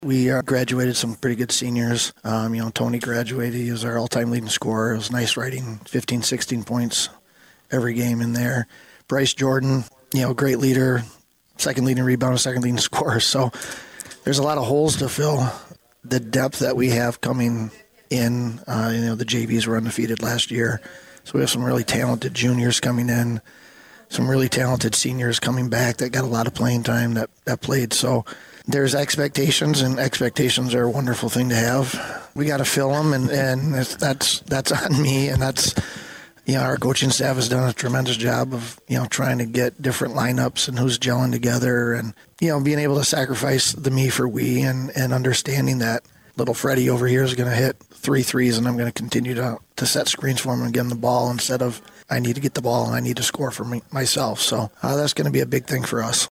We graduated some pretty good seniors. Tony graduated. He was our all-time leading scorer. It was nice writing 15, 16 points every game in there. Bryce Jordan, great leader, second leading rebounder, second leading scorer. So there's a lot of holes to fill. The depth that we have coming in, the JVs were undefeated last year. So we have some really talented juniors coming in, some really talented seniors coming back that got a lot of playing time that played. So there's expectations, and expectations are a wonderful thing to have. We got to fill them, and that's on me, and that's our coaching staff has done a tremendous job of trying to get different lineups and who's gelling together, and being able to sacrifice the me for we, and understanding that little Freddie over here is going to hit 3 threes, and I'm going to continue to set screens for him and get him the ball instead of I need to get the ball and I need to score for myself. So that's going to be a big thing for us.